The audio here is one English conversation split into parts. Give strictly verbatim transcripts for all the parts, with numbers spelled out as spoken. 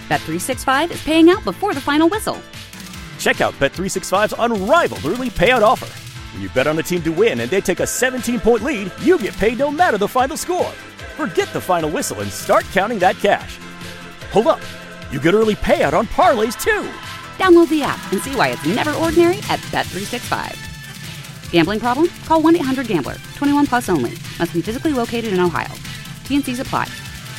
Bet three sixty-five is paying out before the final whistle. Check out Bet three sixty-five's unrivaled early payout offer. When you bet on a team to win and they take a seventeen-point lead, you get paid no matter the final score. Forget the final whistle and start counting that cash. Hold up. You get early payout on parlays, too. Download the app and see why it's never ordinary at Bet three sixty-five. Gambling problem? Call one eight hundred gambler. twenty-one plus only. Must be physically located in Ohio. T N Cs apply.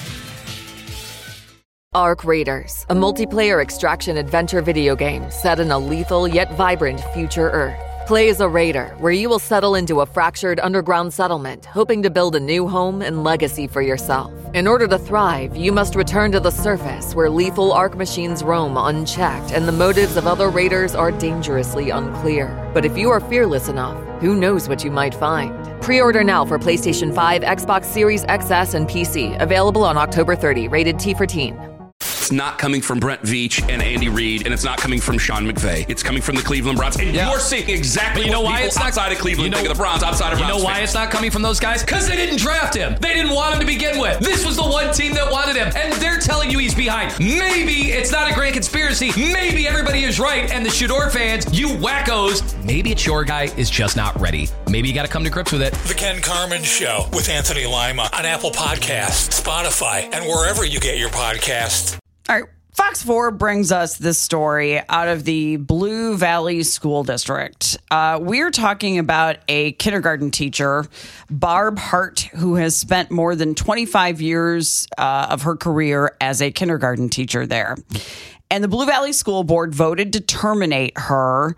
Arc Raiders, a multiplayer extraction adventure video game set in a lethal yet vibrant future Earth. Play as a raider, where you will settle into a fractured underground settlement, hoping to build a new home and legacy for yourself. In order to thrive, you must return to the surface, where lethal Arc machines roam unchecked and the motives of other raiders are dangerously unclear. But if you are fearless enough, who knows what you might find? Pre-order now for PlayStation five, Xbox Series X S, and P C. Available on October thirtieth. Rated T for teen. It's not coming from Brent Veach and Andy Reid, and it's not coming from Sean McVay. It's coming from the Cleveland Browns. And yeah. you're seeing exactly you know what why people it's not, outside of Cleveland you know, think of the Browns, outside of You Browns know why fans. it's not coming from those guys? Because they didn't draft him. They didn't want him to begin with. This was the one team that wanted him, and they're telling you he's behind. Maybe it's not a grand conspiracy. Maybe everybody is right, and the Shador fans, you wackos, maybe it's your guy is just not ready. Maybe you got to come to grips with it. The Ken Carman Show with Anthony Lima on Apple Podcasts, Spotify, and wherever you get your podcasts. All right. Fox four brings us this story out of the Blue Valley School District. Uh, we're talking about a kindergarten teacher, Barb Hart, who has spent more than twenty-five years uh, of her career as a kindergarten teacher there. And the Blue Valley School Board voted to terminate her.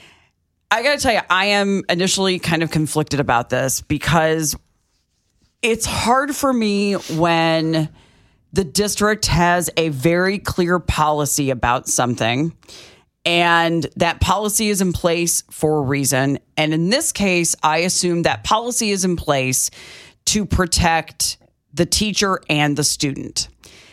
I got to tell you, I am initially kind of conflicted about this because it's hard for me when the district has a very clear policy about something, and that policy is in place for a reason. And in this case, I assume that policy is in place to protect the teacher and the student.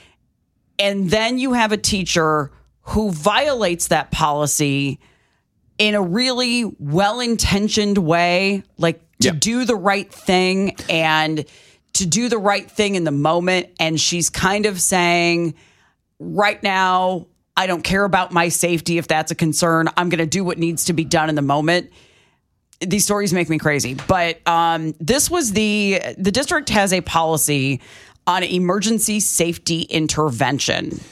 And then you have a teacher who violates that policy in a really well-intentioned way, like to yep. do the right thing and to do the right thing in the moment. And she's kind of saying, right now, I don't care about my safety if that's a concern. I'm going to do what needs to be done in the moment. These stories make me crazy. But um, this was the, the district has a policy on emergency safety intervention.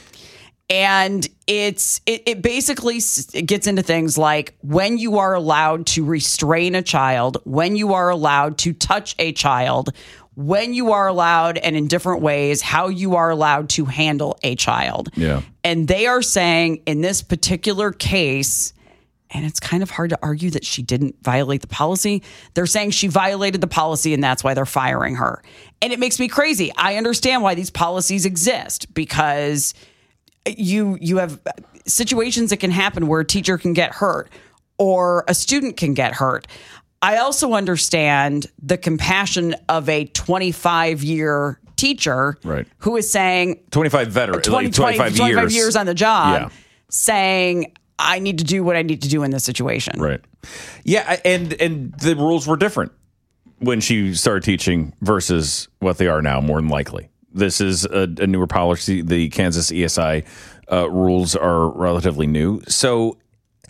And it's it, it basically it gets into things like when you are allowed to restrain a child, when you are allowed to touch a child, when you are allowed, and in different ways, how you are allowed to handle a child. Yeah. And they are saying in this particular case, and it's kind of hard to argue that she didn't violate the policy. They're saying she violated the policy, and that's why they're firing her. And it makes me crazy. I understand why these policies exist, because you you have situations that can happen where a teacher can get hurt or a student can get hurt. I also understand the compassion of a twenty-five-year teacher right. who is saying... twenty-five veteran, twenty, like twenty-five, twenty, twenty-five years. years on the job, yeah. saying, I need to do what I need to do in this situation. Right. Yeah, and and the rules were different when she started teaching versus what they are now, more than likely. This is a, a newer policy. The Kansas E S I uh, rules are relatively new. So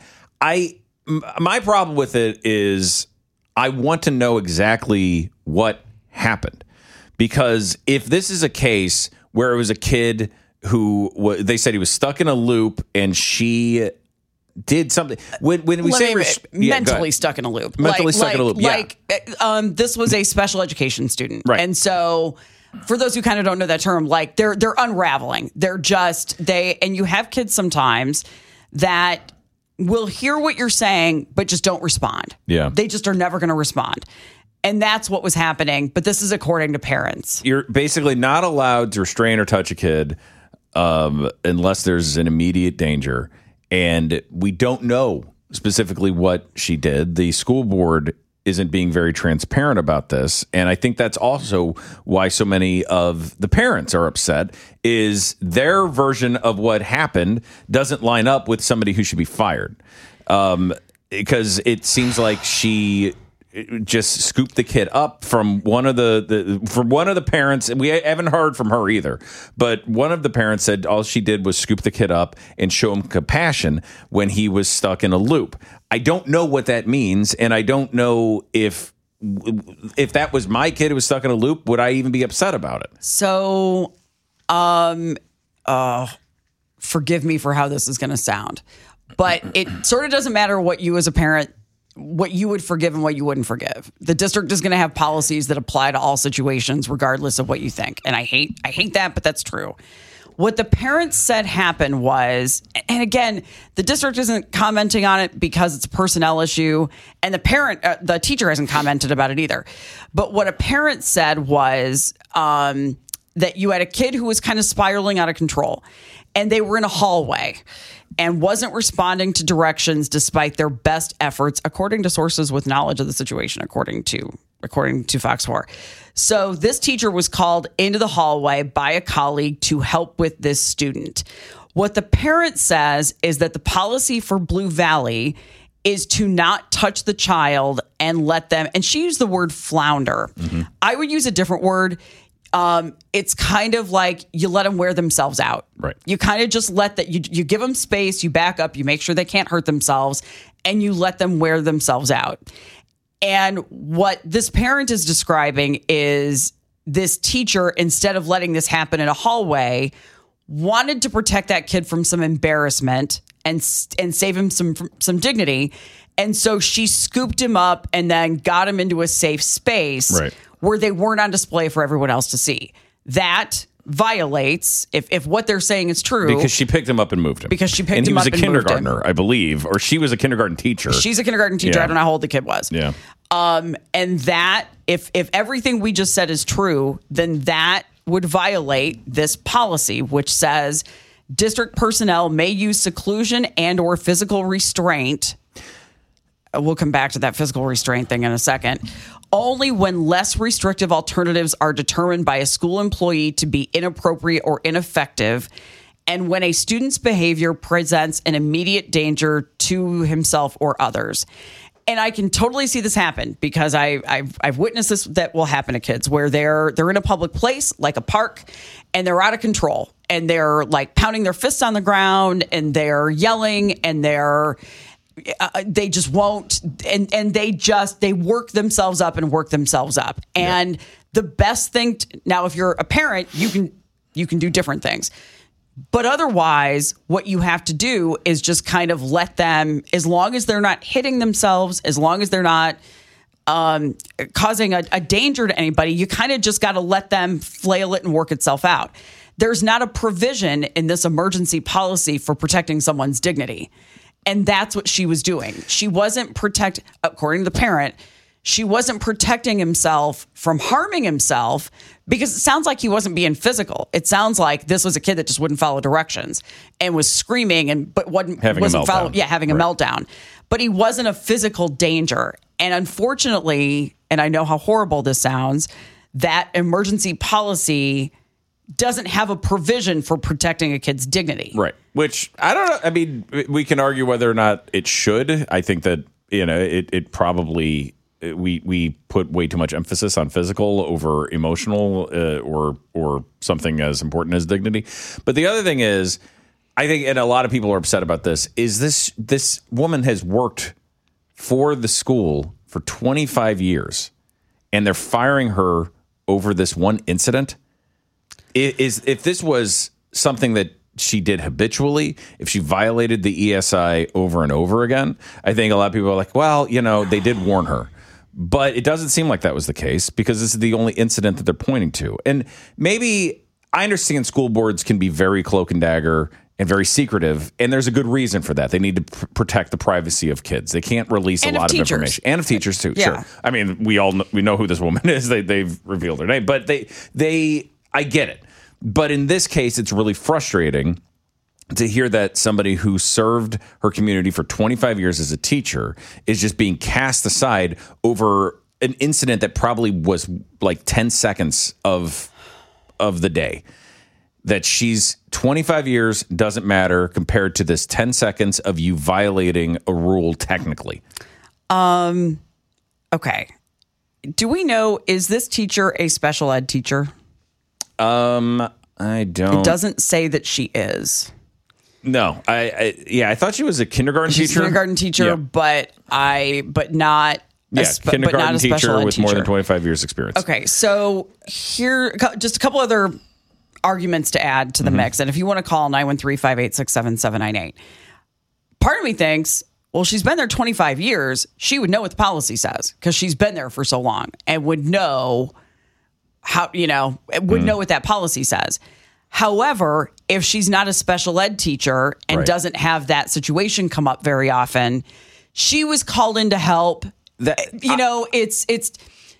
I m- my problem with it is I want to know exactly what happened. Because if this is a case where it was a kid who, w- they said he was stuck in a loop and she did something. When, when we Let say... me, res- yeah, mentally stuck in a loop. Mentally like, stuck like, in a loop, yeah. Like, um, this was a special education student. Right. And so... for those who kind of don't know that term, like they're they're unraveling. They're just they and you have kids sometimes that will hear what you're saying, but just don't respond. Yeah. They just are never going to respond. And that's what was happening. But this is according to parents. You're basically not allowed to restrain or touch a kid um, unless there's an immediate danger. And we don't know specifically what she did. The school board isn't being very transparent about this. And I think that's also why so many of the parents are upset, is their version of what happened doesn't line up with somebody who should be fired. Um, because it seems like she just scooped the kid up from one of the, the from one of the parents. We haven't heard from her either, but one of the parents said all she did was scoop the kid up and show him compassion when he was stuck in a loop. I don't know what that means, and I don't know if if that was my kid who was stuck in a loop, would I even be upset about it? So, um, uh, forgive me for how this is going to sound, but it sort of doesn't matter what you as a parent, what you would forgive and what you wouldn't forgive. The district is going to have policies that apply to all situations, regardless of what you think. And I hate, I hate that, but that's true. What the parents said happened was, and again, the district isn't commenting on it because it's a personnel issue, and the parent, uh, the teacher hasn't commented about it either. But what a parent said was um, that you had a kid who was kind of spiraling out of control, and they were in a hallway and wasn't responding to directions despite their best efforts, according to sources with knowledge of the situation, according to according to Fox four. So this teacher was called into the hallway by a colleague to help with this student. What the parent says is that the policy for Blue Valley is to not touch the child and let them, and she used the word flounder. Mm-hmm. I would use a different word. Um, it's kind of like you let them wear themselves out. Right. You kind of just let that, you, you give them space, you back up, you make sure they can't hurt themselves, and you let them wear themselves out. And what this parent is describing is this teacher, instead of letting this happen in a hallway, wanted to protect that kid from some embarrassment and and save him some some dignity. And so she scooped him up and then got him into a safe space right. where they weren't on display for everyone else to see. That violates, if if what they're saying is true, because she picked him up and moved him. Because she picked and him up and he was a moved him. kindergartner, I believe, or she was a kindergarten teacher. She's a kindergarten teacher. Yeah. I don't know how old the kid was. Yeah. Um, and that, if if everything we just said is true, then that would violate this policy, which says district personnel may use seclusion and or physical restraint. We'll come back to that physical restraint thing in a second. Only when less restrictive alternatives are determined by a school employee to be inappropriate or ineffective, and when a student's behavior presents an immediate danger to himself or others. And I can totally see this happen because I, I've I've witnessed this that will happen to kids where they're they're in a public place like a park and they're out of control and they're like pounding their fists on the ground and they're yelling and they're uh, they just won't and and they just they work themselves up and work themselves up. And yeah. the best thing to, now if you're a parent, you can you can do different things. But otherwise, what you have to do is just kind of let them, as long as they're not hitting themselves, as long as they're not um, causing a, a danger to anybody, you kind of just got to let them flail it and work itself out. There's not a provision in this emergency policy for protecting someone's dignity. And that's what she was doing. She wasn't protect, according to the parent, she wasn't protecting himself from harming himself because it sounds like he wasn't being physical. It sounds like this was a kid that just wouldn't follow directions and was screaming and but wasn't having wasn't a meltdown. Follow, yeah, having right. a meltdown. But he wasn't a physical danger. And unfortunately, and I know how horrible this sounds, that emergency policy doesn't have a provision for protecting a kid's dignity. Right. Which I don't know. I mean, we can argue whether or not it should. I think that, you know, it, it probably we we put way too much emphasis on physical over emotional uh, or or something as important as dignity. But the other thing is, I think, and a lot of people are upset about this, is this this woman has worked for the school for twenty-five years, and they're firing her over this one incident. Is if this was something that she did habitually, if she violated the E S I over and over again, I think a lot of people are like, well, you know, they did warn her. But it doesn't seem like that was the case because this is the only incident that they're pointing to. And maybe I understand school boards can be very cloak and dagger and very secretive, and there's a good reason for that. They need to pr- protect the privacy of kids. They can't release and a lot of, of information. And of teachers, too. Yeah. Sure. I mean, we all know, we know who this woman is. They, they've revealed her name. But they they I get it. But in this case, it's really frustrating to hear that somebody who served her community for twenty-five years as a teacher is just being cast aside over an incident that probably was like ten seconds of of the day. That she's twenty-five years doesn't matter compared to this ten seconds of you violating a rule technically. Um, Okay. Do we know, is this teacher a special ed teacher? Um, I don't. It doesn't say that she is. No, I, I yeah, I thought she was a kindergarten She's teacher. a kindergarten teacher, yeah. but I, but not. Yeah, a spe- kindergarten but not a teacher special ed with teacher. more than twenty-five years experience. Okay, so here, just a couple other arguments to add to the mm-hmm. mix. And if you want to call nine one three, five eight six, seven seven nine eight. Part of me thinks, well, she's been there twenty-five years. She would know what the policy says because she's been there for so long and would know how, you know, would mm. know what that policy says. However, if she's not a special ed teacher and right. doesn't have that situation come up very often, she was called in to help. That, you I, know, it's, it's,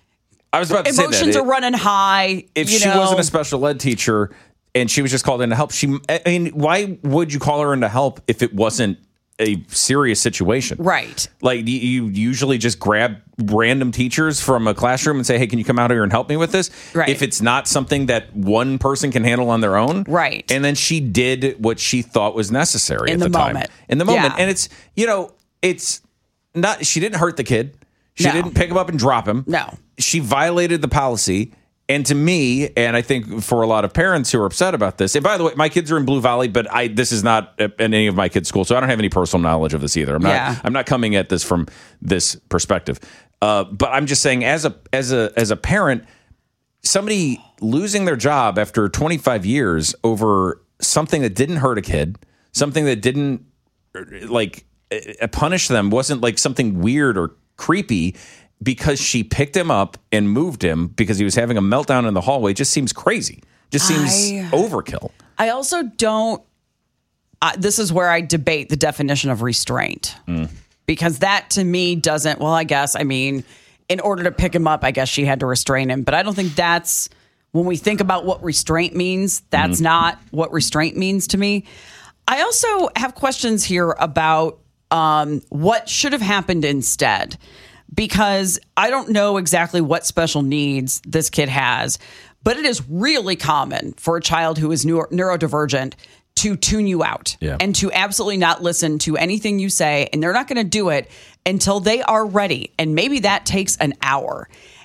I was about to say that. Emotions are running high. If you she know. wasn't a special ed teacher and she was just called in to help, she, I mean, why would you call her in to help if it wasn't a serious situation? Right. Like you, you usually just grab random teachers from a classroom and say, hey, can you come out here and help me with this? Right. If it's not something that one person can handle on their own. Right. And then she did what she thought was necessary in at the, the moment. time. In the moment. Yeah. And it's, you know, it's not, she didn't hurt the kid. She no. didn't pick him up and drop him. No. She violated the policy. And to me, and I think for a lot of parents who are upset about this, and by the way, my kids are in Blue Valley, but I this is not in any of my kids' schools, so I don't have any personal knowledge of this either. I'm not yeah. I'm not coming at this from this perspective. Uh, but I'm just saying, as a as a as a parent, somebody losing their job after twenty-five years over something that didn't hurt a kid, something that didn't like punish them, wasn't like something weird or creepy. Because she picked him up and moved him because he was having a meltdown in the hallway just seems crazy. Just seems I, overkill. I also don't. Uh, this is where I debate the definition of restraint. Mm. Because that to me doesn't. Well, I guess, I mean, in order to pick him up, I guess she had to restrain him. But I don't think that's, when we think about what restraint means, that's mm. not what restraint means to me. I also have questions here about um, what should have happened instead. Because I don't know exactly what special needs this kid has, but it is really common for a child who is neuro- neurodivergent to tune you out yeah. and to absolutely not listen to anything you say. And they're not going to do it until they are ready. And maybe that takes an hour.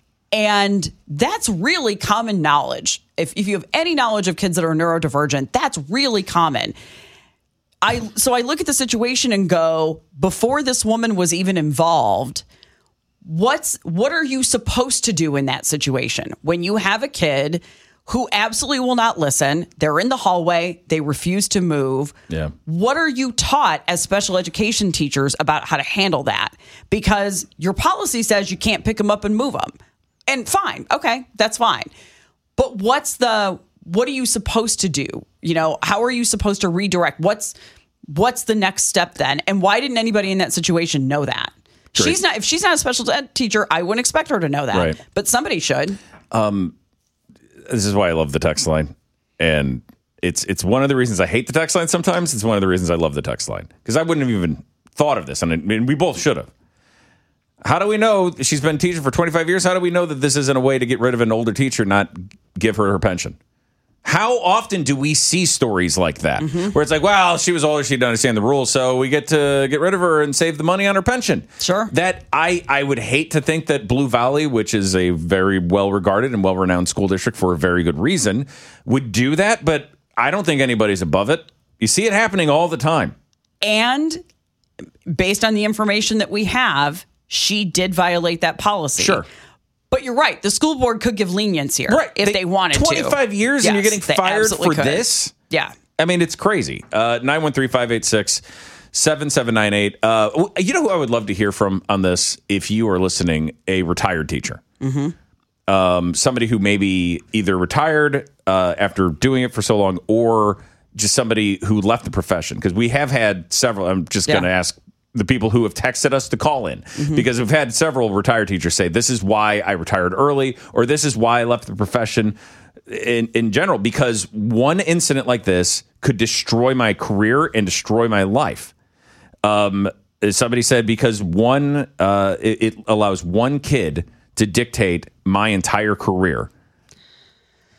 And that's really common knowledge. If, if you have any knowledge of kids that are neurodivergent, that's really common. I so I look at the situation and go, before this woman was even involved, What's what are you supposed to do in that situation when you have a kid who absolutely will not listen? They're in the hallway. They refuse to move. Yeah. What are you taught as special education teachers about how to handle that? Because your policy says you can't pick them up and move them. And fine. Okay, that's fine. But what's the what are you supposed to do? You know, how are you supposed to redirect? What's what's the next step then? And why didn't anybody in that situation know that? Great. She's not. If she's not a special ed teacher, I wouldn't expect her to know that. Right. But somebody should. Um, this is why I love the text line, and it's it's one of the reasons I hate the text line. Sometimes it's one of the reasons I love the text line because I wouldn't have even thought of this, and I mean, we both should have. How do we know she's been teaching for twenty-five years? How do we know that this isn't a way to get rid of an older teacher, not give her her pension? How often do we see stories like that mm-hmm. where it's like, well, she was older, she didn't understand the rules, so we get to get rid of her and save the money on her pension? Sure. That I, I would hate to think that Blue Valley, which is a very well-regarded and well-renowned school district for a very good reason, would do that, but I don't think anybody's above it. You see it happening all the time. And based on the information that we have, she did violate that policy. Sure. But you're right. The school board could give lenience here right. if they, they wanted twenty-five to. twenty-five years yes, and you're getting fired for could. this? Yeah. I mean, it's crazy. Uh, nine one three, five eight six, seven seven nine eight. Uh, you know who I would love to hear from on this if you are listening? A retired teacher. Mm-hmm. Um, somebody who maybe either retired uh, after doing it for so long or just somebody who left the profession. Because we have had several. I'm just yeah. going to ask the people who have texted us to call in mm-hmm. because we've had several retired teachers say this is why I retired early or this is why I left the profession in, in general, because one incident like this could destroy my career and destroy my life. Um, somebody said because one, uh, it, it allows one kid to dictate my entire career.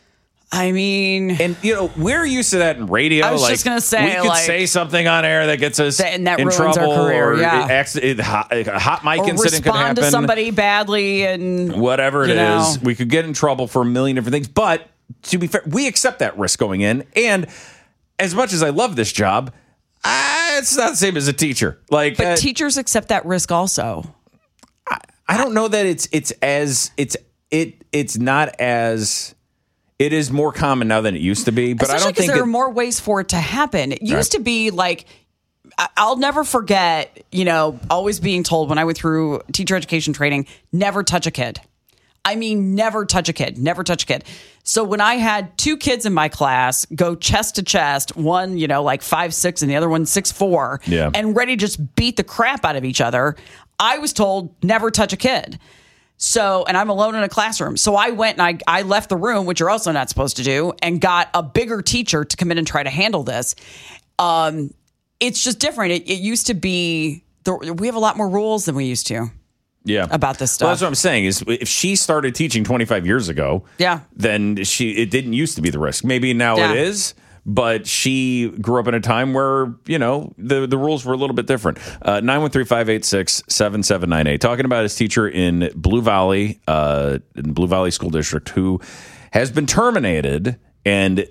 I mean, and you know, we're used to that in radio. I was like, just gonna say, we could like, say something on air that gets us that, and that in ruins trouble, our career, or yeah. it, accident, hot, a hot mic or incident could happen. Respond to somebody badly, and whatever it you know. is, we could get in trouble for a million different things. But to be fair, we accept that risk going in. And as much as I love this job, uh, it's not the same as a teacher. Like, but uh, teachers accept that risk also. I, I don't know that it's it's as it's it it's not as. It is more common now than it used to be, but Especially I don't think there it, are more ways for it to happen. It used Right. to be like, I- I'll never forget, you know, always being told when I went through teacher education training, never touch a kid. I mean, never touch a kid, never touch a kid. So when I had two kids in my class go chest to chest, one, you know, like five, six, and the other one six, four, Yeah. and ready to just beat the crap out of each other, I was told never touch a kid. So, and I'm alone in a classroom. So I went and I, I left the room, which you're also not supposed to do, and got a bigger teacher to come in and try to handle this. Um, it's just different. It, it used to be, the, we have a lot more rules than we used to. Yeah, about this stuff. Well, that's what I'm saying is if she started teaching twenty-five years ago, yeah, then she it didn't used to be the risk. Maybe now Yeah. it is, but she grew up in a time where, you know, the, the rules were a little bit different. Uh, nine one three, five eight six, seven seven nine eight. Talking about his teacher in Blue Valley, uh, in Blue Valley School District, who has been terminated, and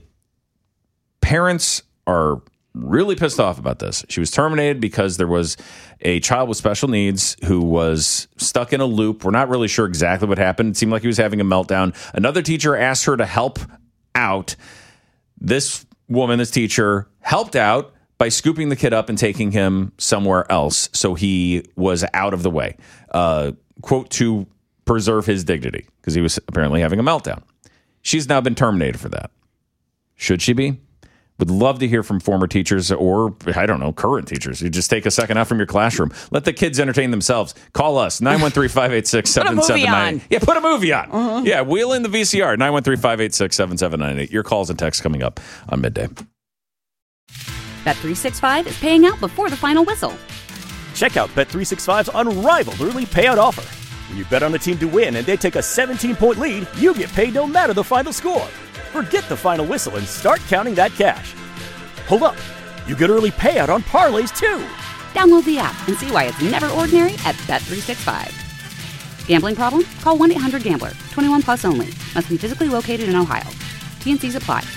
parents are really pissed off about this. She was terminated because there was a child with special needs who was stuck in a loop. We're not really sure exactly what happened. It seemed like he was having a meltdown. Another teacher asked her to help out. This woman, this teacher, helped out by scooping the kid up and taking him somewhere else so he was out of the way. Uh, quote, to preserve his dignity, because he was apparently having a meltdown. She's now been terminated for that. Should she be? Would love to hear from former teachers or, I don't know, current teachers. You just take a second out from your classroom. Let the kids entertain themselves. Call us, nine one three, five eight six, seven seven nine eight. Yeah, put a movie on. Uh-huh. Yeah, wheel in the V C R, nine one three, five eight six, seven seven nine eight. Your calls and texts coming up on Midday. Bet three sixty-five is paying out before the final whistle. Check out Bet three sixty-five's unrivaled early payout offer. When you bet on a team to win and they take a seventeen-point lead, you get paid no matter the final score. Forget the final whistle and start counting that cash. Hold up. You get early payout on parlays, too. Download the app and see why it's never ordinary at Bet three sixty-five. Gambling problem? Call one eight hundred gambler. twenty-one plus only. Must be physically located in Ohio. T and C's apply.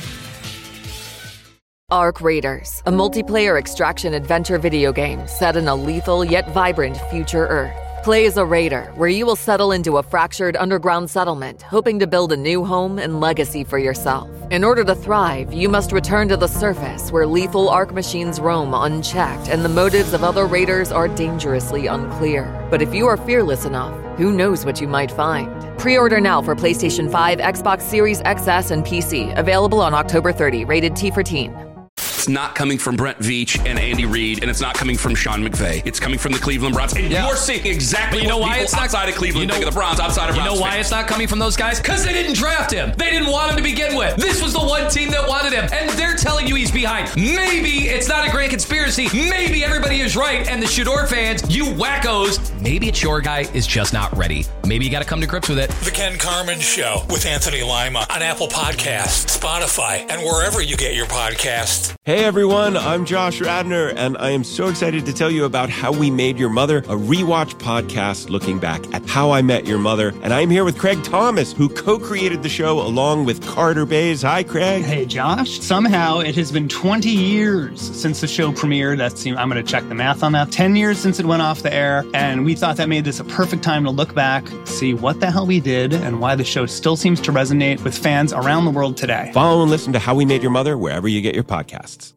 Arc Raiders, a multiplayer extraction adventure video game set in a lethal yet vibrant future Earth. Play as a raider, where you will settle into a fractured underground settlement, hoping to build a new home and legacy for yourself. In order to thrive, you must return to the surface, where lethal Arc machines roam unchecked and the motives of other raiders are dangerously unclear. But if you are fearless enough, who knows what you might find? Pre-order now for PlayStation five, Xbox Series X S, and P C. Available on October thirtieth. Rated T for teen. It's not coming from Brent Veach and Andy Reid, and it's not coming from Sean McVay. It's coming from the Cleveland Browns. And Yeah. you're seeing exactly But you know what why people it's not outside of Cleveland you know, think of the Browns, outside of You Browns know why fans. it's not coming from those guys? Because they didn't draft him. They didn't want him to begin with. This was the one team that wanted him, and they're telling you he's behind. Maybe it's not a grand conspiracy. Maybe everybody is right, and the Shador fans, you wackos, maybe it's your guy is just not ready. Maybe you got to come to grips with it. The Ken Carmen Show with Anthony Lima on Apple Podcasts, Spotify, and wherever you get your podcasts. Hey everyone, I'm Josh Radner, and I am so excited to tell you about How We Made Your Mother, a rewatch podcast looking back at How I Met Your Mother. And I'm here with Craig Thomas, who co-created the show along with Carter Bays. Hi, Craig. Hey, Josh. Somehow it has been twenty years since the show premiered. That's, I'm going to check the math on that. ten years since it went off the air, and we thought that made this a perfect time to look back, see what the hell we did, and why the show still seems to resonate with fans around the world today. Follow and listen to How We Made Your Mother wherever you get your podcasts.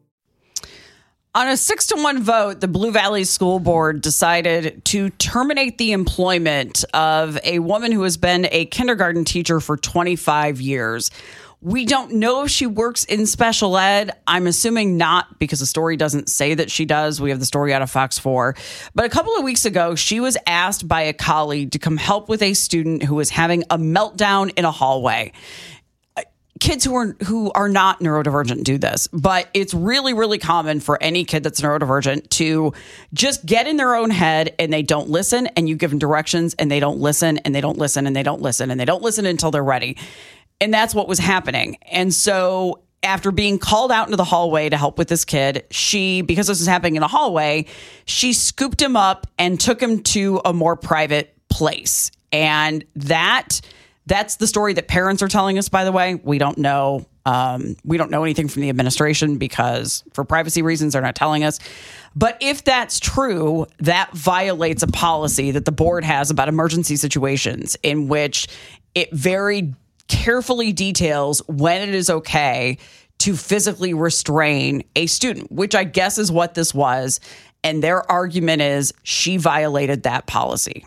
On a six to one vote, the Blue Valley School Board decided to terminate the employment of a woman who has been a kindergarten teacher for twenty-five years. We don't know if she works in special ed. I'm assuming not, because the story doesn't say that she does. We have the story out of Fox four. But a couple of weeks ago, she was asked by a colleague to come help with a student who was having a meltdown in a hallway. Kids who are who are not neurodivergent do this, but it's really, really common for any kid that's neurodivergent to just get in their own head and they don't listen, and you give them directions and they don't listen and they don't listen and they don't listen and they don't listen until they're ready. And that's what was happening. And so after being called out into the hallway to help with this kid, she, because this was happening in a hallway, she scooped him up and took him to a more private place. And that that's the story that parents are telling us, by the way. We don't know. Um, we don't know anything from the administration because for privacy reasons, they're not telling us. But if that's true, that violates a policy that the board has about emergency situations in which it very carefully details when it is okay to physically restrain a student, which I guess is what this was. And their argument is she violated that policy.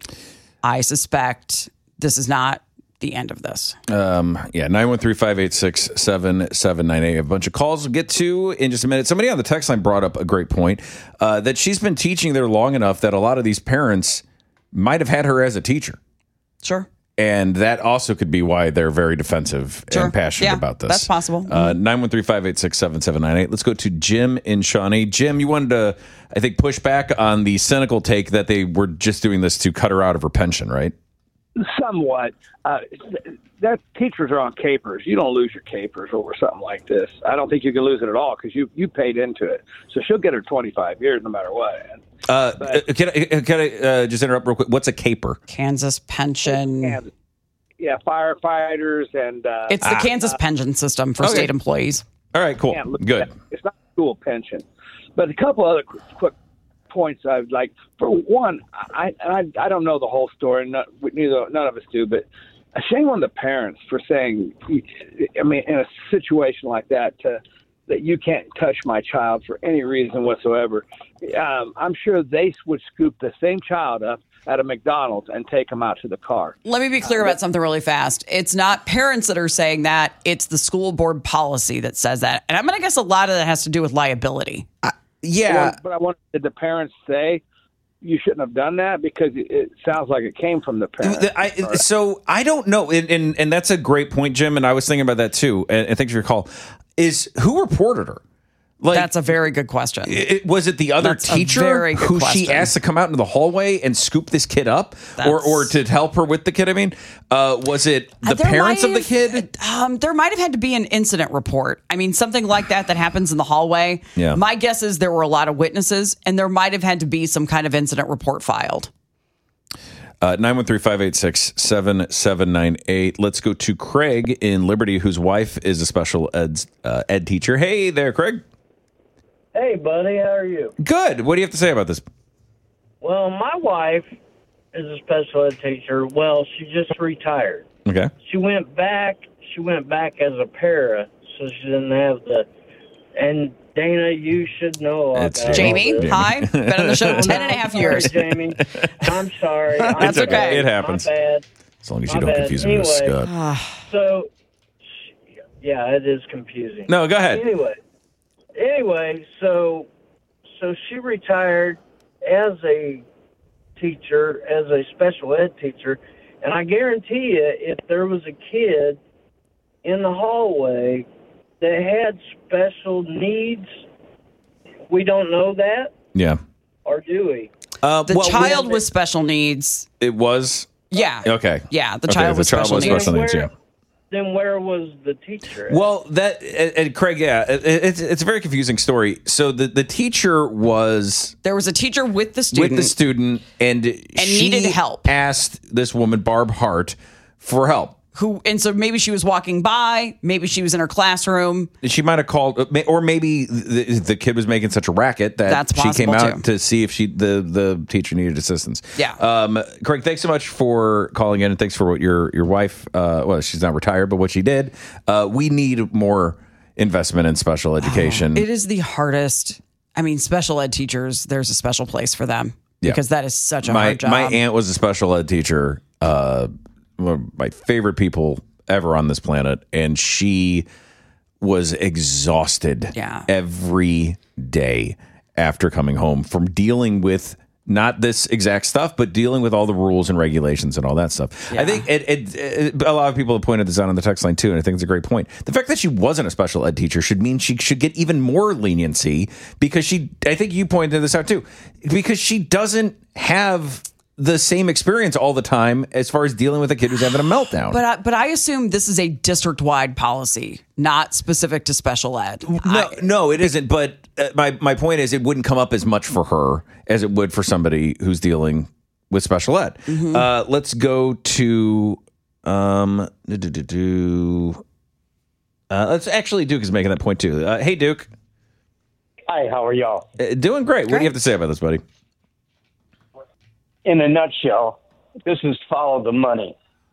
I suspect this is not the end of this. Um, yeah, nine one three, five eight six, seven seven nine eight. A bunch of calls we'll get to in just a minute. Somebody on the text line brought up a great point, uh, that she's been teaching there long enough that a lot of these parents might have had her as a teacher. Sure. And that also could be why they're very defensive Sure. and passionate Yeah, about this. that's possible. Uh, nine one three, five eight six, seven seven nine eight. Let's go to Jim in Shawnee. Jim, you wanted to, I think, push back on the cynical take that they were just doing this to cut her out of her pension, right? Somewhat. Uh, that teachers are on capers. You don't lose your capers over something like this. I don't think you can lose it at all because you, you paid into it. So she'll get her twenty-five years no matter what. Uh, can I, can I uh, just interrupt real quick? What's a caper? Kansas pension. Kansas. Yeah, firefighters and... Uh, It's the ah, Kansas uh, pension system for okay. state employees. All right, cool. Good. It's not a school pension. But a couple other quick, quick points I'd like. For one, I I, I don't know the whole story. Not, neither none of us do. But a shame on the parents for saying, I mean, in a situation like that, to, that you can't touch my child for any reason whatsoever. Um, I'm sure they would scoop the same child up at a McDonald's and take them out to the car. Let me be clear about something really fast. It's not parents that are saying that. It's the school board policy that says that. And I'm going to guess a lot of that has to do with liability. Uh, yeah. Well, but I wanted did the parents say you shouldn't have done that? Because it, it sounds like it came from the parents. I, so I don't know. And, and, and that's a great point, Jim. And I was thinking about that too. And, and thanks for your call. Is who reported her? Like, that's a very good question. It, was it the other That's teacher who question. she asked to come out into the hallway and scoop this kid up, or or to help her with the kid? I mean, uh, was it the There parents of might the kid? have- Um, there might have had to be an incident report. I mean, something like that that happens in the hallway. Yeah. My guess is there were a lot of witnesses, and there might have had to be some kind of incident report filed. Uh, nine one three, five eight six, seven seven nine eight. Let's go to Craig in Liberty, whose wife is a special ed, uh, ed teacher. Hey there, Craig. Hey, buddy, how are you? Good. What do you have to say about this? Well, my wife is a special ed teacher. Well, she just retired. Okay. She went back. She went back as a para, so she didn't have the. And Dana, you should know. It's about Jamie, all this. hi. Been on the show Oh, ten no, and a half I'm years. sorry, Jamie. I'm sorry. It's I'm okay. sorry. It happens. My bad. As long as My you don't bad. confuse me with Anyway, Scott. So, yeah, it is confusing. No, go ahead. Anyway, anyway, so so she retired as a teacher, as a special ed teacher, and I guarantee you, if there was a kid in the hallway that had special needs, we don't know that, Yeah. or do we? Uh, The well, child we- with special needs. It was. Yeah. Okay. Yeah, the Okay, child the with child special with needs. special needs. Where- Yeah. Then where was the teacher at? Well, that and, and Craig, yeah, it, it's it's a very confusing story. So the the teacher was There was a teacher with the student. with the student, and and she needed help. Asked this woman Barb Hart for help. Who and so maybe she was walking by, maybe she was in her classroom. She might have called, or maybe the, the kid was making such a racket that That's she came possible, out too. to see if she the, the teacher needed assistance. Yeah. Um, Craig, thanks so much for calling in, and thanks for what your your wife. Uh, well, she's not retired, but what she did. Uh, we need more investment in special education. It is the hardest. I mean, special ed teachers, there's a special place for them Yeah. because that is such a my hard job. my aunt was a special ed teacher. Uh, one of my favorite people ever on this planet, and she was exhausted Yeah. every day after coming home from dealing with not this exact stuff, but dealing with all the rules and regulations and all that stuff. I think it, it, it, a lot of people have pointed this out on the text line too, and I think it's a great point. The fact that she wasn't a special ed teacher should mean she should get even more leniency because she, I think you pointed this out too, because she doesn't have the same experience all the time as far as dealing with a kid who's having a meltdown. But I, but I assume this is a district-wide policy, not specific to special ed. No, I, no, it isn't. But uh, my my point is, it wouldn't come up as much for her as it would for somebody who's dealing with special ed. Mm-hmm. Uh, let's go to um. Do, do, do, do. Uh, let's actually Duke is making that point too. Uh, hey, Duke. Hi, how are y'all? Uh, doing great. great. What do you have to say about this, buddy? In a nutshell, this is follow the money.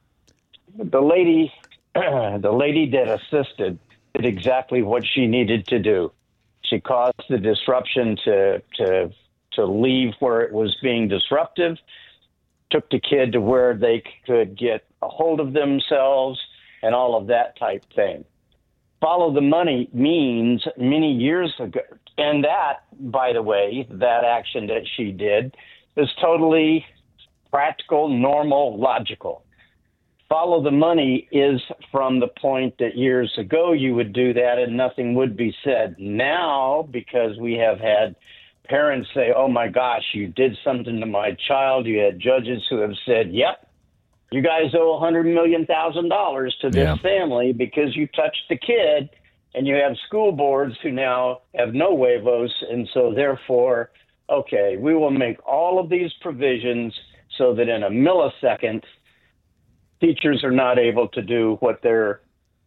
The lady, the lady that assisted did exactly what she needed to do. She caused the disruption to to to leave where it was being disruptive, took the kid to where they could get a hold of themselves and all of that type thing. Follow the money means many years ago, and that, by the way, that action that she did is totally practical, normal, logical. Follow the money is from the point that years ago you would do that and nothing would be said. Now, because we have had parents say, oh my gosh, you did something to my child, you had judges who have said, yep, you guys owe one hundred million dollars to this yeah. family because you touched the kid, and you have school boards who now have no huevos, and so therefore, okay, we will make all of these provisions so that in a millisecond, teachers are not able to do what their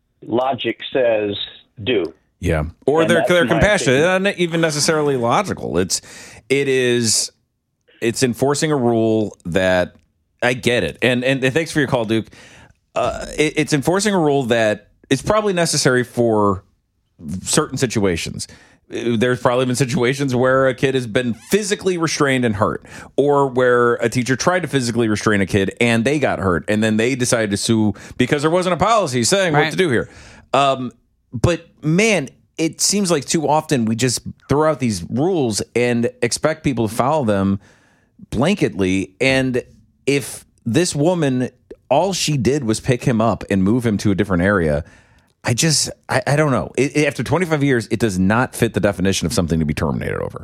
logic says do. Yeah, or and they're they're compassionate, not even necessarily logical. It's it is it's enforcing a rule that I get it, and and thanks for your call, Duke. Uh, it, it's enforcing a rule that is probably necessary for certain situations. There's probably been situations where a kid has been physically restrained and hurt, or where a teacher tried to physically restrain a kid and they got hurt, and then they decided to sue because there wasn't a policy saying right. what to do here. Um, but man, it seems like too often we just throw out these rules and expect people to follow them blanketly. And if this woman, all she did was pick him up and move him to a different area, I just, I, I don't know. It, after twenty-five years, it does not fit the definition of something to be terminated over.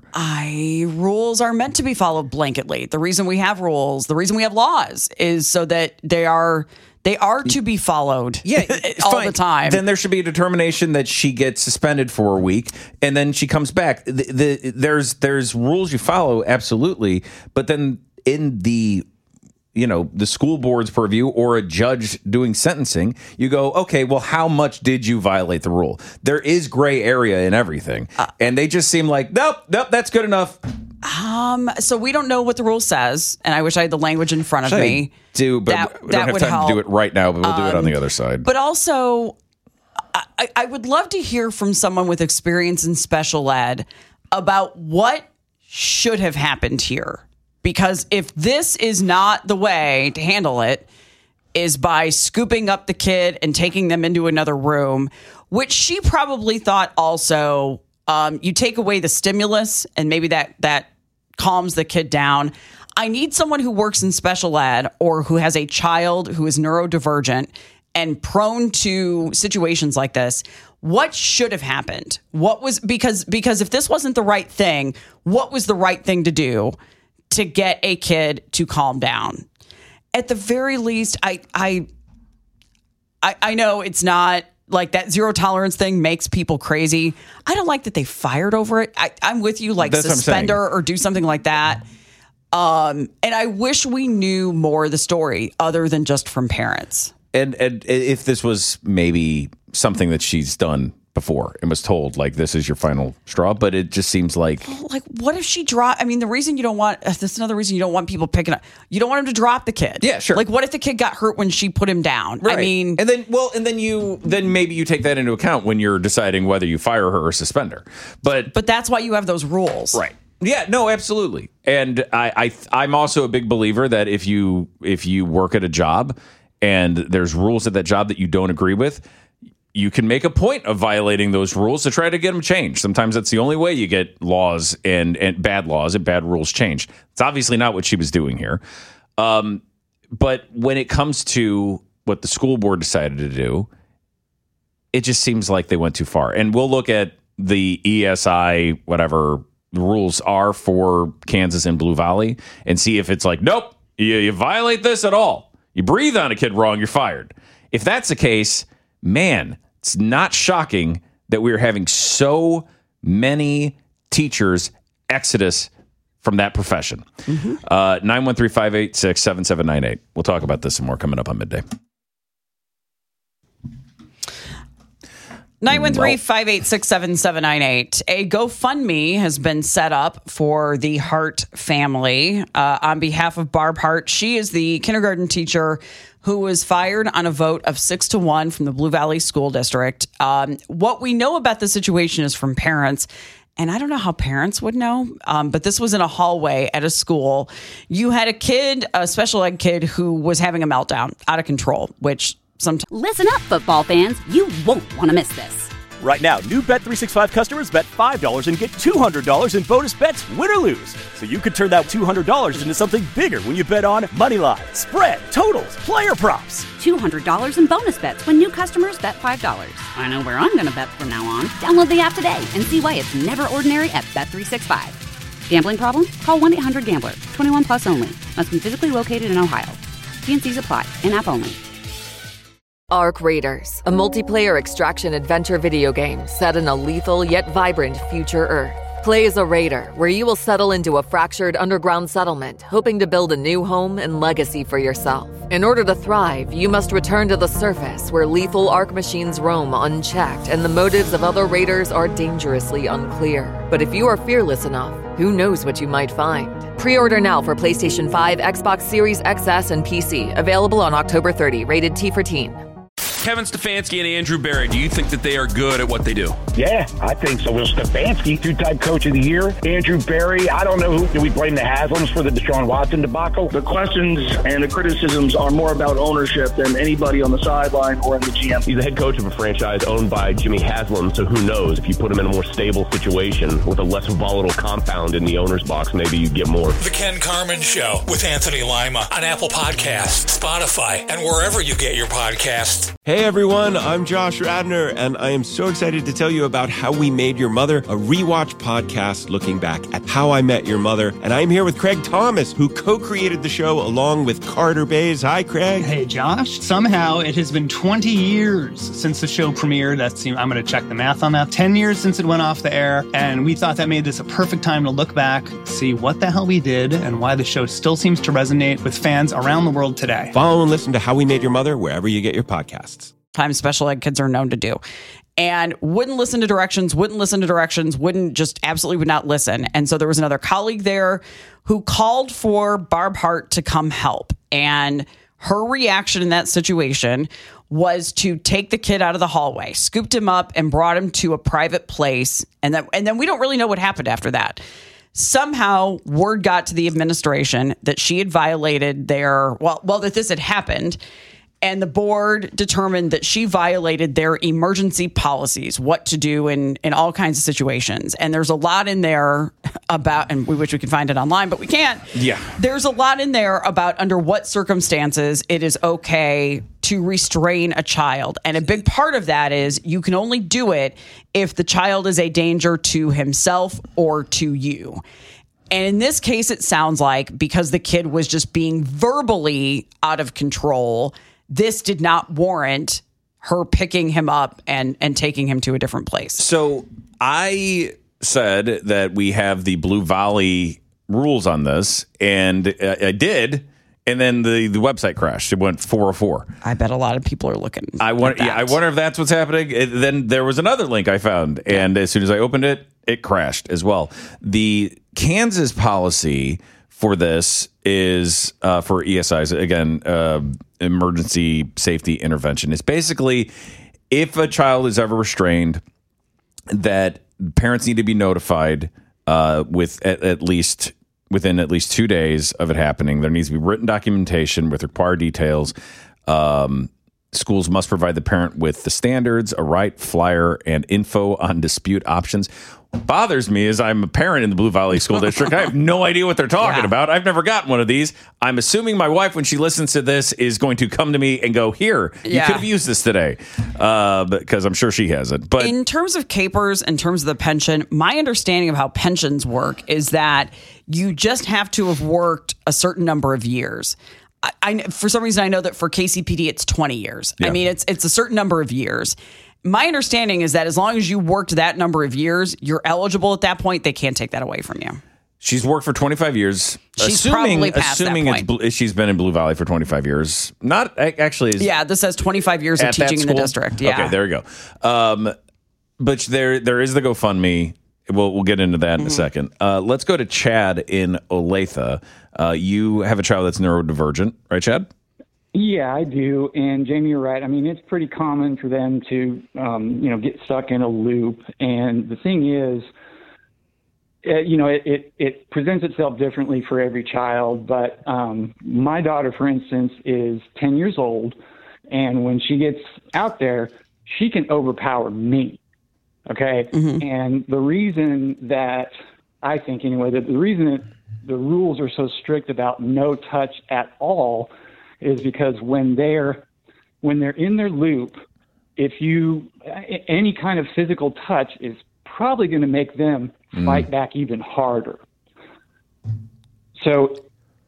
I rules are meant to be followed blanketly. The reason we have rules, the reason we have laws, is so that they are they are to be followed. Yeah, all fine. the time. Then there should be a determination that she gets suspended for a week, and then she comes back. The, the, there's there's rules you follow, absolutely, but then in the you know, the school board's purview or a judge doing sentencing, you go, okay, well, how much did you violate the rule? There is gray area in everything. Uh, and they just seem like, nope, nope, that's good enough. Um, so we don't know what the rule says, and I wish I had the language in front of Should me. I do, but that, we don't have time help. to do it right now, but we'll um, do it on the other side. But also, I, I would love to hear from someone with experience in special ed about what should have happened here. Because if this is not the way to handle it, is by scooping up the kid and taking them into another room, which she probably thought also, um, you take away the stimulus and maybe that that calms the kid down. I need someone who works in special ed or who has a child who is neurodivergent and prone to situations like this. What should have happened? What was because because if this wasn't the right thing, what was the right thing to do to get a kid to calm down? At the very least, I, I, I, I know it's not like that zero tolerance thing makes people crazy. I don't like that they fired over it. I, I'm with you, like That's suspender or do something like that. Um, and I wish we knew more of the story other than just from parents. And, and if this was maybe something that she's done before and was told, like, this is your final straw, but it just seems like like what if she dropped? I mean, the reason you don't want uh, this is another reason you don't want people picking up. You don't want him to drop the kid. Yeah, sure. Like, what if the kid got hurt when she put him down? Right. I mean, and then well, and then you then maybe you take that into account when you're deciding whether you fire her or suspend her. But but that's why you have those rules, right? Yeah, no, absolutely. And I, I I'm also a big believer that if you if you work at a job and there's rules at that job that you don't agree with, you can make a point of violating those rules to try to get them changed. Sometimes that's the only way you get laws and, and bad laws and bad rules changed. It's obviously not what she was doing here. Um, but when it comes to what the school board decided to do, it just seems like they went too far. And we'll look at the E S I, whatever the rules are for Kansas and Blue Valley, and see if it's like, nope, You, you violate this at all, you breathe on a kid wrong, you're fired. If that's the case, man, it's not shocking that we're having so many teachers exodus from that profession. Mm-hmm. Uh, nine one three, five eight six, seven seven nine eight. We'll talk about this some more coming up on midday. nine one three, five eight six, seven seven nine eight. A GoFundMe has been set up for the Hart family uh, on behalf of Barb Hart. She is the kindergarten teacher who was fired on a vote of six to one from the Blue Valley School District. Um, what we know about the situation is from parents. And I don't know how parents would know, um, but this was in a hallway at a school. You had a kid, a special ed kid, who was having a meltdown, out of control, which sometimes... Listen up, football fans. You won't want to miss this. Right now, new Bet three sixty-five customers bet five dollars and get two hundred dollars in bonus bets, win or lose. So you could turn that two hundred dollars into something bigger when you bet on money line, spread, totals, player props. two hundred dollars in bonus bets when new customers bet five dollars. I know where I'm going to bet from now on. Download the app today and see why it's never ordinary at Bet three sixty-five. Gambling problem? Call one eight hundred gambler. twenty-one plus only. Must be physically located in Ohio. T and C's apply. In-app only. Arc Raiders, a multiplayer extraction adventure video game set in a lethal yet vibrant future Earth. Play as a raider, where you will settle into a fractured underground settlement, hoping to build a new home and legacy for yourself. In order to thrive, you must return to the surface, where lethal Arc machines roam unchecked and the motives of other raiders are dangerously unclear. But if you are fearless enough, who knows what you might find? Pre-order now for PlayStation five, Xbox Series X S, and P C. Available on October thirtieth. Rated T for teen. Kevin Stefanski and Andrew Berry, do you think that they are good at what they do? Yeah, I think so. Will Stefanski, two-time coach of the year. Andrew Berry, I don't know who. Do we blame the Haslams for the Deshaun Watson debacle? The questions and the criticisms are more about ownership than anybody on the sideline or in the G M. He's the head coach of a franchise owned by Jimmy Haslam, so who knows? If you put him in a more stable situation with a less volatile compound in the owner's box, maybe you get more. The Ken Carman Show with Anthony Lima on Apple Podcasts, Spotify, and wherever you get your podcasts. Hey everyone, I'm Josh Radnor, and I am so excited to tell you about How We Made Your Mother, a rewatch podcast looking back at How I Met Your Mother. And I'm here with Craig Thomas, who co-created the show along with Carter Bays. Hi, Craig. Hey, Josh. Somehow it has been twenty years since the show premiered. That's, I'm going to check the math on that. ten years since it went off the air, and we thought that made this a perfect time to look back, see what the hell we did, and why the show still seems to resonate with fans around the world today. Follow and listen to How We Made Your Mother wherever you get your podcasts. Time special ed kids are known to do, and wouldn't listen to directions, wouldn't listen to directions, wouldn't just absolutely would not listen. And so there was another colleague there who called for Barb Hart to come help. And her reaction in that situation was to take the kid out of the hallway, scooped him up and brought him to a private place. And then, and then we don't really know what happened after that. Somehow word got to the administration that she had violated their, well, well, that this had happened. And the board determined that she violated their emergency policies, what to do in, in all kinds of situations. And there's a lot in there about, and we wish we could find it online, but we can't. Yeah. There's a lot in there about under what circumstances it is okay to restrain a child. And a big part of that is you can only do it if the child is a danger to himself or to you. And in this case, it sounds like because the kid was just being verbally out of control, this did not warrant her picking him up and, and taking him to a different place. So I said that we have the Blue Valley rules on this, and I did. And then the, the website crashed. It went four oh four. I bet a lot of people are looking. I wonder. Yeah, I wonder if that's what's happening. It, then there was another link I found, and as soon as I opened it, it crashed as well. The Kansas policy for this is uh, for E S Is, again, uh, emergency safety intervention. It's basically if a child is ever restrained, that parents need to be notified uh, with at, at least within at least two days of it happening. There needs to be written documentation with required details. Um, schools must provide the parent with the standards, a right, flyer, and info on dispute options. bothers me is I'm a parent in the Blue Valley School District. I have no idea what they're talking Yeah. about. I've never gotten one of these. I'm assuming my wife, when she listens to this, is going to come to me and go, here, you Yeah. could have used this today, uh, because I'm sure she hasn't. But in terms of capers, in terms of the pension, my understanding of how pensions work is that you just have to have worked a certain number of years. I, I for some reason I know that for K C P D it's twenty years. Yeah. I mean it's it's a certain number of years. My understanding is that as long as you worked that number of years, you're eligible at that point. They can't take that away from you. she's worked for twenty-five years. She's assuming, probably past that assuming point. It's, she's been in Blue Valley for twenty-five years. Not a- actually. Is Yeah, this says twenty-five years of at that teaching in the school? district. Yeah. Okay, there you go. Um, but there, there is the GoFundMe. We'll we'll get into that in a second. Uh, let's go to Chad in Olathe. Uh, you have a child that's neurodivergent, right, Chad? Yeah, I do. And Jamie, you're right. I mean, it's pretty common for them to, um, you know, get stuck in a loop. And the thing is, uh, you know, it, it, it presents itself differently for every child. But um, my daughter, for instance, is ten years old. And when she gets out there, she can overpower me. Okay. And the reason that I think anyway, that the reason that the rules are so strict about no touch at all is because when they're when they're in their loop, if you any kind of physical touch is probably going to make them fight back even harder. So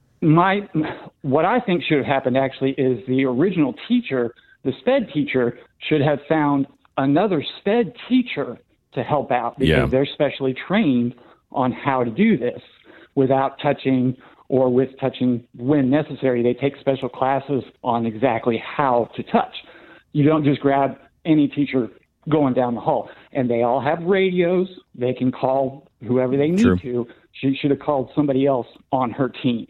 my what I think should have happened actually is the original teacher, the SPED teacher, should have found another SPED teacher to help out because Yeah. they're specially trained on how to do this without touching or with touching when necessary. They take special classes on exactly how to touch. You don't just grab any teacher going down the hall. And they all have radios. They can call whoever they need True. to. She should have called somebody else on her team.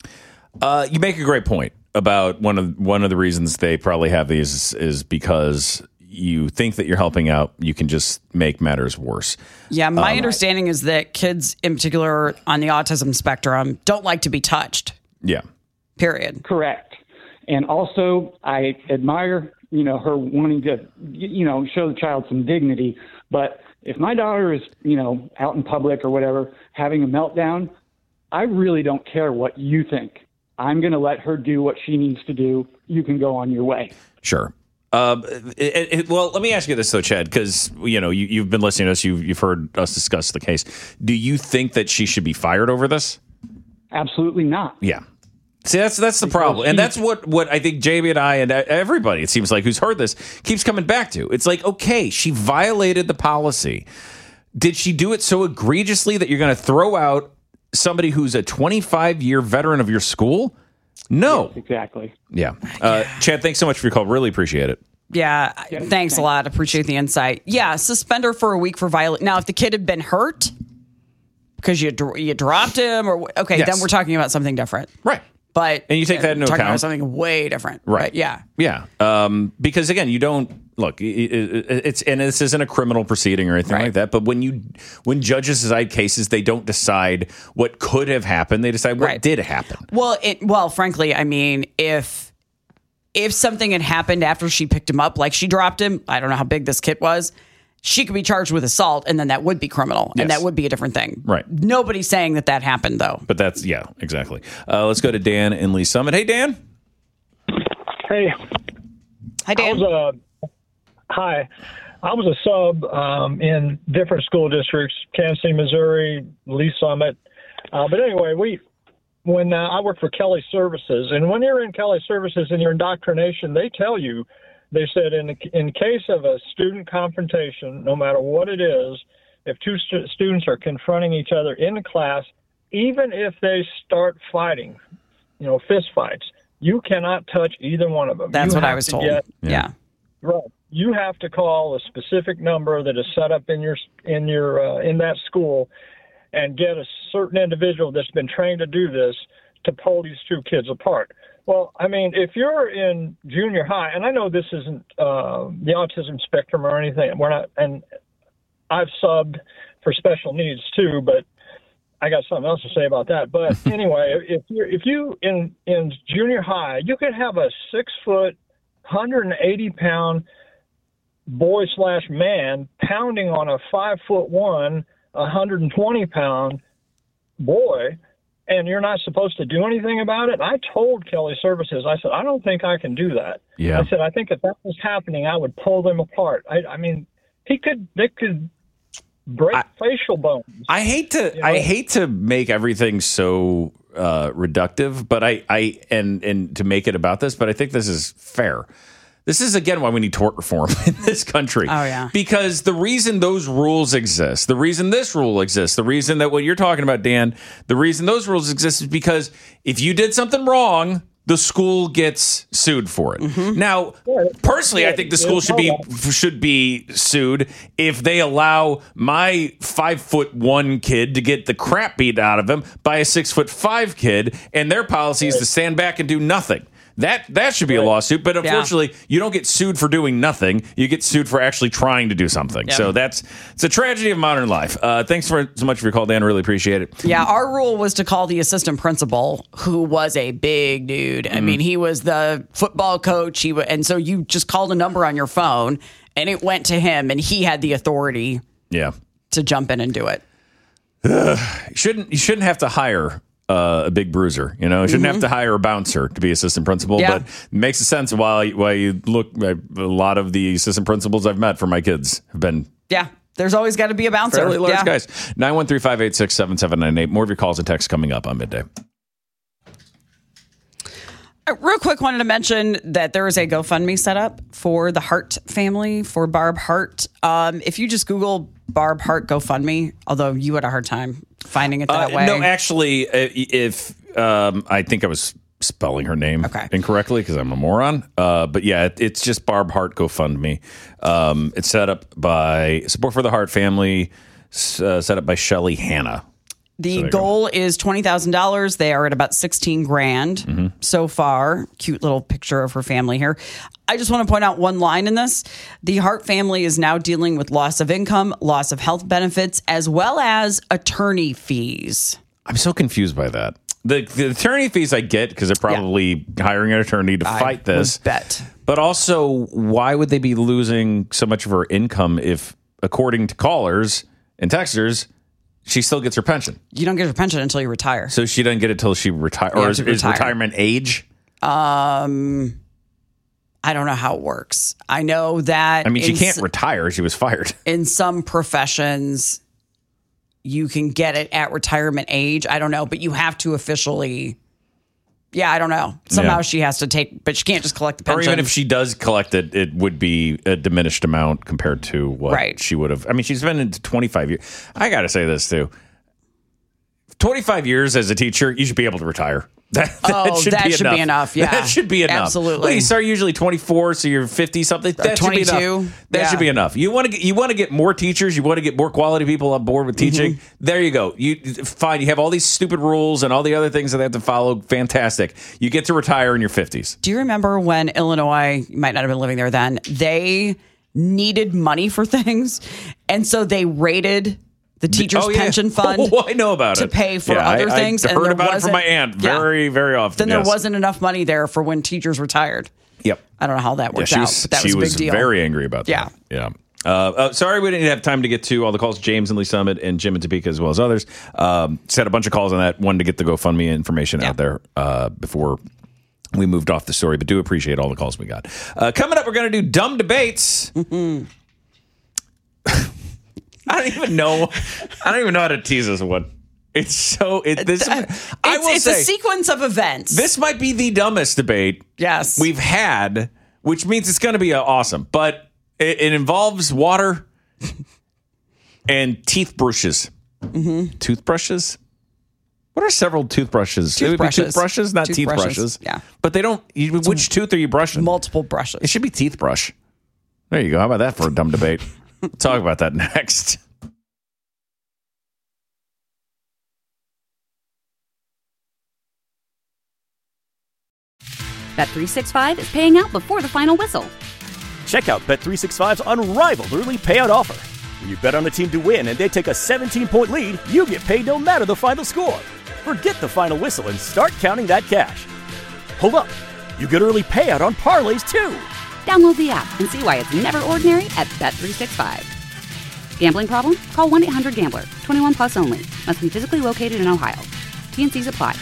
Uh, you make a great point about one of one of the reasons they probably have these is, is because you think that you're helping out, you can just make matters worse. Yeah, my Um, understanding is that kids, in particular on the autism spectrum, don't like to be touched. Yeah. Period. Correct. And also, I admire, you know, her wanting to, you know, show the child some dignity. But if my daughter is, you know, out in public or whatever, having a meltdown, I really don't care what you think. I'm going to let her do what she needs to do. You can go on your way. Sure. Um, it, it, well, let me ask you this though, Chad, because you know you, you've been listening to us, you've you've heard us discuss the case. Do you think that she should be fired over this? Absolutely not. Yeah. See, that's that's the problem, and that's what what I think Jamie and I and everybody, it seems like, who's heard this keeps coming back to. It's like, okay, she violated the policy. Did she do it so egregiously that you're going to throw out somebody who's a twenty-five year veteran of your school? No. Yes, exactly. Yeah. Uh, Chad, thanks so much for your call. Really appreciate it. Yeah, thanks a lot. Appreciate the insight. Yeah, suspend her for a week for violation. Now, if the kid had been hurt because you dro- you dropped him, or okay, Yes. then we're talking about something different, right? But And you take that into talking account. about something way different, Right. But yeah, Yeah. Um, because again, you don't look. It, it, it's and this isn't a criminal proceeding or anything like that. But when you when judges decide cases, they don't decide what could have happened. They decide what Right. did happen. Well, it well, frankly, I mean, if if something had happened after she picked him up, like she dropped him, I don't know how big this kid was, she could be charged with assault, and then that would be criminal, and Yes. that would be a different thing. Right. Nobody's saying that that happened, though. But that's yeah, exactly. Uh, let's go to Dan in Lee Summit. Hey, Dan. Hey. Hi, Dan. I was a, hi. I was a sub um, in different school districts, Kansas City, Missouri, Lee Summit. Uh, but anyway, we when uh, I worked for Kelly Services, and when you're in Kelly Services and your indoctrination, they tell you, they said in in case of a student confrontation, no matter what it is, if two stu- students are confronting each other in the class, even if they start fighting, you know, fist fights, you cannot touch either one of them. That's You what I have was to told. get- yeah. Right. You have to call a specific number that is set up in your in your uh, in that school, and get a certain individual that's been trained to do this to pull these two kids apart. Well, I mean, if you're in junior high, and I know this isn't uh, the autism spectrum or anything, we're not, and I've subbed for special needs too, but I got something else to say about that. But anyway, if you if you in in junior high, you could have a six foot, one hundred eighty pound boy slash man pounding on a five foot one one hundred twenty pound boy, and you're not supposed to do anything about it. I told Kelly Services, I said, I don't think I can do that. Yeah. I said, I think if that was happening, I would pull them apart. I, I mean, he could, they could break I, facial bones. I hate to, you know? I hate to make everything so uh, reductive, but I, I, and, and to make it about this, but I think this is fair. This is, again, why we need tort reform in this country. Oh, yeah. Because the reason those rules exist, the reason this rule exists, the reason that what you're talking about, Dan, the reason those rules exist is because if you did something wrong, the school gets sued for it. Mm-hmm. Now, personally, I think the school should be should be sued if they allow my five foot one kid to get the crap beat out of him by a six foot five kid, and their policy is to stand back and do nothing. That that should be a lawsuit, but unfortunately, yeah. you don't get sued for doing nothing. You get sued for actually trying to do something. Yep. So that's it's a tragedy of modern life. Uh, thanks for, so much for your call, Dan. Really appreciate it. Yeah, our rule was to call the assistant principal, who was a big dude. Mm-hmm. I mean, he was the football coach. He w- and so you just called a number on your phone, and it went to him, and he had the authority. Yeah. To jump in and do it. you shouldn't you shouldn't have to hire. Uh, a big bruiser, you know, you shouldn't mm-hmm. have to hire a bouncer to be assistant principal, yeah. but it makes sense why why you look. A lot of the assistant principals I've met for my kids have been yeah. There's always got to be a bouncer. Fairly large yeah. guys. nine one three, five eight six, seven seven nine eight. More of your calls and texts coming up on midday. Uh, real quick, wanted to mention that there is a GoFundMe set up for the Hart family, for Barb Hart. Um, if you just Google Barb Hart GoFundMe, although you had a hard time finding it that uh, way. No, actually, if um, I think I was spelling her name okay. incorrectly because I'm a moron. Uh, but yeah, it, it's just Barb Hart GoFundMe. Um, it's set up by Support for the Hart Family, uh, set up by Shelly Hanna. The so goal go. is twenty thousand dollars. They are at about sixteen grand mm-hmm. so far. Cute little picture of her family here. I just want to point out one line in this. The Hart family is now dealing with loss of income, loss of health benefits, as well as attorney fees. I'm so confused by that. The, the attorney fees I get because they're probably yeah. hiring an attorney to I fight this. Would bet. But also, why would they be losing so much of her income if, according to callers and texters, she still gets her pension? You don't get her pension until you retire. So she doesn't get it until she retires. Or is, is retirement age? Um, I don't know how it works. I know that. I mean, she can't s- retire. She was fired. In some professions, you can get it at retirement age. I don't know, but you have to officially. Yeah, I don't know. Somehow yeah. she has to take, but she can't just collect the pension. Or even if she does collect it, it would be a diminished amount compared to what right. she would have. I mean, she's been into twenty-five years. I got to say this too. twenty-five years as a teacher, you should be able to retire. That, that oh, should, that be, should enough. be enough. Yeah, that should be enough. Absolutely. Well, you start usually twenty-four, so you're fifty something. That should be enough. That yeah. should be enough. You want to get you want to get more teachers. You want to get more quality people on board with teaching. Mm-hmm. There you go. You fine. You have all these stupid rules and all the other things that they have to follow. Fantastic. You get to retire in your fifties. Do you remember when Illinois? You might not have been living there then. They needed money for things, and so they raided the teacher's oh, yeah. pension fund. Oh, I know about to it. To pay for yeah, other I, things. I and heard there about it from my aunt very, yeah. very often. Then yes. there wasn't enough money there for when teachers retired. Yep. I don't know how that worked yeah, she out, was, but that she was a big was deal. very angry about yeah. that. Yeah. Uh, uh, sorry we didn't have time to get to all the calls. James in Lee Summit and Jim in Topeka as well as others. Um, just had a bunch of calls on that. Wanted to get the GoFundMe information yeah. out there uh, before we moved off the story, but do appreciate all the calls we got. Uh, coming up, we're going to do dumb debates. Mm-hmm. I don't even know. I don't even know how to tease this one. It's so. It, this. Uh, I it's, will it's say, a sequence of events. This might be the dumbest debate. Yes. We've had, which means it's going to be uh, awesome. But it, it involves water and teeth brushes. Mm-hmm. Toothbrushes. What are several toothbrushes? Toothbrushes. It would be toothbrushes, not toothbrushes. teeth brushes. Yeah. But they don't. You, which tooth are you brushing? Multiple brushes. It should be teeth brush. There you go. How about that for a dumb debate? We'll talk about that next. Bet three sixty-five is paying out before the final whistle. Check out Bet three sixty-five's unrivaled early payout offer. When you bet on the team to win and they take a seventeen-point lead, you get paid no matter the final score. Forget the final whistle and start counting that cash. Hold up. You get early payout on parlays, too. Download the app and see why it's never ordinary at Bet three sixty-five. Gambling problem? Call one eight hundred gambler. twenty-one plus only. Must be physically located in Ohio. T and Cs apply.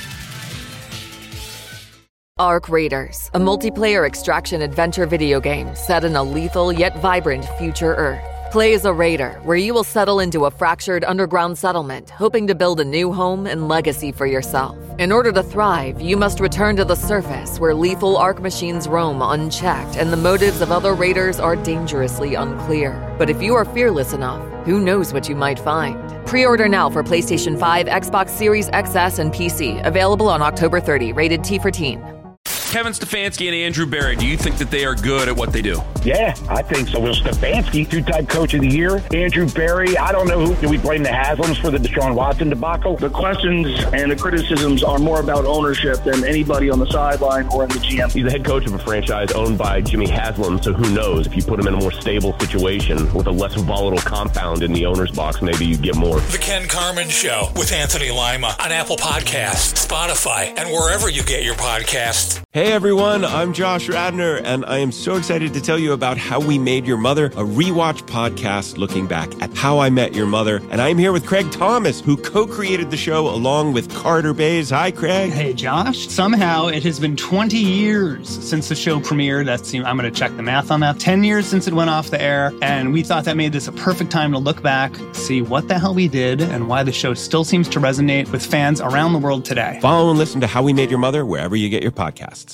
Arc Raiders, a multiplayer extraction adventure video game set in a lethal yet vibrant future Earth. Play as a raider, where you will settle into a fractured underground settlement, hoping to build a new home and legacy for yourself. In order to thrive, you must return to the surface, where lethal Arc machines roam unchecked, and the motives of other raiders are dangerously unclear. But if you are fearless enough, who knows what you might find? Pre-order now for PlayStation five, Xbox Series X S, and P C. Available on October thirtieth. Rated T for teen. Kevin Stefanski and Andrew Berry, do you think that they are good at what they do? Yeah, I think so. Will Stefanski, two-time coach of the year. Andrew Berry, I don't know who. Do we blame the Haslams for the Deshaun Watson debacle? The questions and the criticisms are more about ownership than anybody on the sideline or in the G M. He's the head coach of a franchise owned by Jimmy Haslam, so who knows? If you put him in a more stable situation with a less volatile compound in the owner's box, maybe you get more. The Ken Carman Show with Anthony Lima on Apple Podcasts, Spotify, and wherever you get your podcasts. Hey everyone, I'm Josh Radner, and I am so excited to tell you about How We Made Your Mother, a rewatch podcast looking back at How I Met Your Mother. And I'm here with Craig Thomas, who co-created the show along with Carter Bays. Hi, Craig. Hey, Josh. Somehow it has been twenty years since the show premiered. That's, I'm going to check the math on that. ten years since it went off the air, and we thought that made this a perfect time to look back, see what the hell we did, and why the show still seems to resonate with fans around the world today. Follow and listen to How We Made Your Mother wherever you get your podcasts.